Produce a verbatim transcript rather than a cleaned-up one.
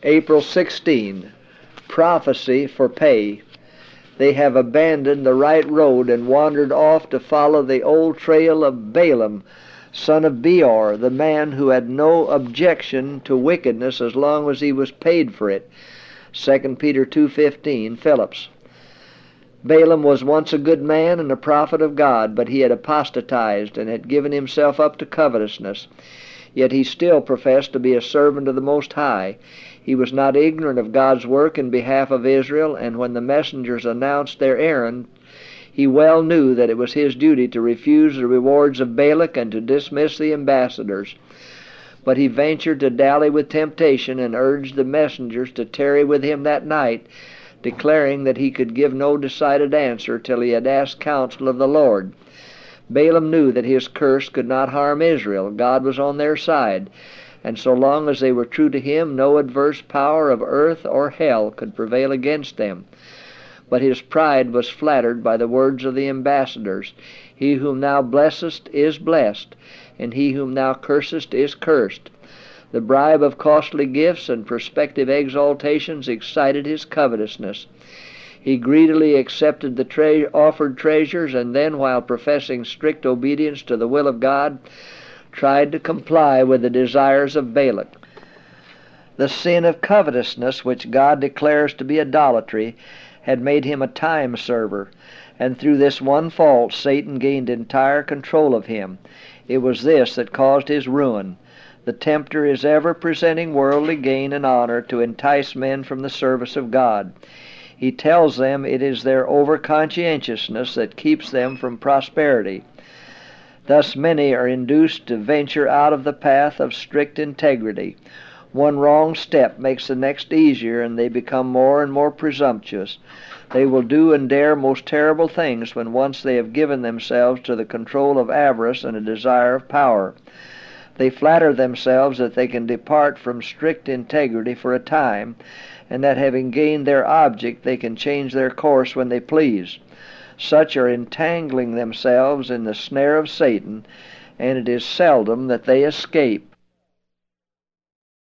April sixteenth. Prophecy for pay. They have abandoned the right road and wandered off to follow the old trail of Balaam, son of Beor, the man who had no objection to wickedness as long as he was paid for it. Second Peter two fifteen, Phillips. Balaam was once a good man and a prophet of God, but he had apostatized and had given himself up to covetousness. Yet he still professed to be a servant of the Most High. He was not ignorant of God's work in behalf of Israel, and when the messengers announced their errand, he well knew that it was his duty to refuse the rewards of Balak and to dismiss the ambassadors. But he ventured to dally with temptation and urged the messengers to tarry with him that night, declaring that he could give no decided answer till he had asked counsel of the Lord. Balaam knew that his curse could not harm Israel. God was on their side, and so long as they were true to him, no adverse power of earth or hell could prevail against them. But his pride was flattered by the words of the ambassadors. He whom thou blessest is blessed, and he whom thou cursest is cursed. The bribe of costly gifts and prospective exaltations excited his covetousness. He greedily accepted the tre- offered treasures, and then, while professing strict obedience to the will of God, tried to comply with the desires of Balak. The sin of covetousness, which God declares to be idolatry, had made him a time server, and through this one fault Satan gained entire control of him. It was this that caused his ruin. The tempter is ever presenting worldly gain and honor to entice men from the service of God. He tells them it is their over-conscientiousness that keeps them from prosperity. Thus many are induced to venture out of the path of strict integrity. One wrong step makes the next easier, and they become more and more presumptuous. They will do and dare most terrible things when once they have given themselves to the control of avarice and a desire of power. They flatter themselves that they can depart from strict integrity for a time, and that having gained their object, they can change their course when they please. Such are entangling themselves in the snare of Satan, and it is seldom that they escape.